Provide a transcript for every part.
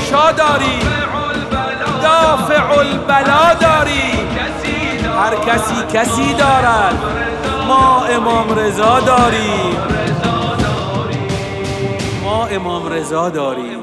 گشا داری، دافع البلا داری. هر کسی دارد، ما امام رضا داریم، ما امام رضا داریم.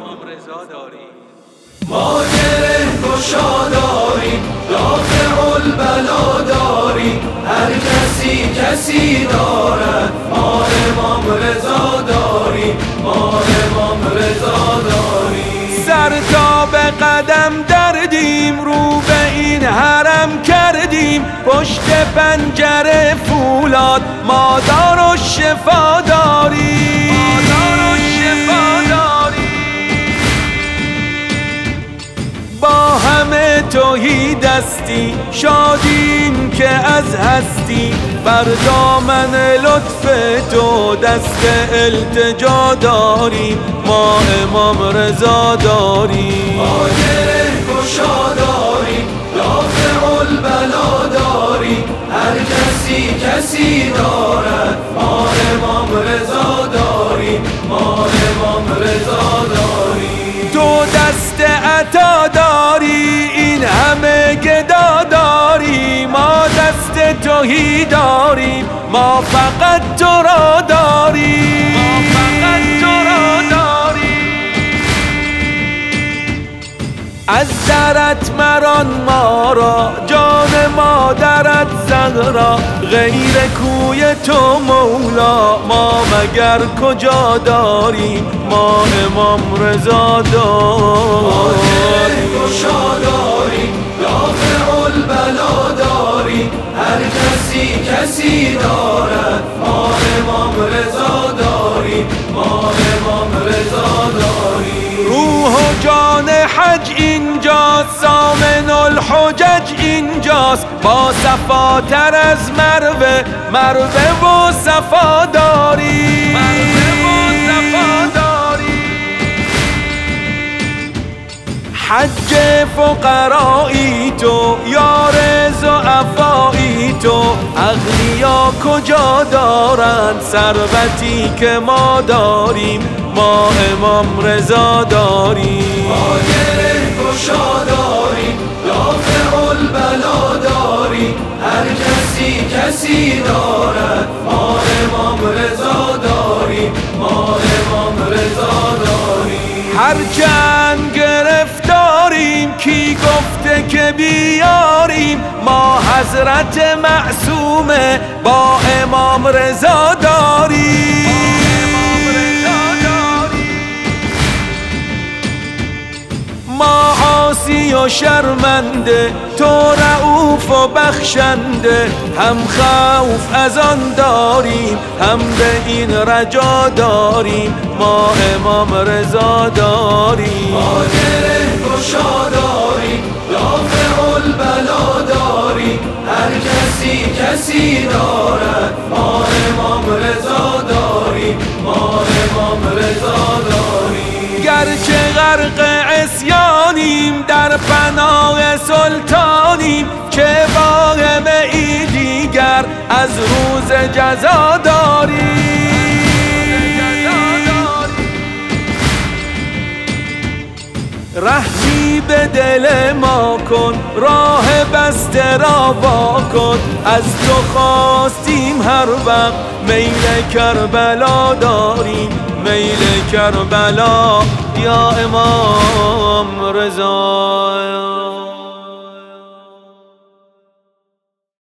ما گره گشا داریم، دافع البلا داریم. هر کسی دارد، ما امام رضا داریم، ما امام رضا داریم. سر تا به قدم دردیم، رو به این حرم کردیم. پشت پنجره فولاد، ما دار و شفا داریم، ما دار و شفا داریم. با همه توحید هستی، شادیم که از هستی. بر دامن لطف تو دست التجا داریم، ما امام رضا داریم. ما گره گشا داریم، دافع البلا داریم. هر کسی دارد، ما امام رضا داریم، ما امام رضا داریم. تو دست عطا داری، این همه گدا داری. ما دست توحی داریم، ما فقط تو را داریم، ما فقط تو را داریم. از درت مران ما را، جان مادرت زهرا. غیر کوی تو مولا، ما مگر کجا داریم، ما امام رضا داریم. گشا داریم، دافع البلا داریم. هر کسی دارد، ما امام رضا داریم، ما امام رضا داریم. روح و جان حج اینجاست، سامن الحجج اینجاست. با صفاتر از مروه، مروه و صفا داریم، مروه و صفا داریم. حج فقرایی تو، یا ضعفایی تو. اغنیا کجا دارند ثروتی که ما داریم، ما امام رضا داریم. ما گره گشا داریم، دافع البلا داریم. هر کسی دارد، ما امام رضا داریم، ما امام رضا داریم. هرچند گرفتاریم، کی گفته که بیاریم. ما حضرت معصومه، با امام رضا داریم، ما عاصی و شرمنده، تو رؤوف و بخشنده. هم خوف از آن داریم، هم به این رجا داریم، ما امام رضا داریم. ما گره گشا داریم، دافع البلا داریم. هر کسی دارد، ما امام رضا داریم، ما امام رضا داریم. گرچه غرق عصیانیم، در پناه سلطانیم. چه واهم ای دیگر، از روز جزا داریم. رحمی به دل ما کن، راه بسته را وا کن. از تو خواستیم هر وقت، میل کربلا داریم، میل کربلا. یا امام رضا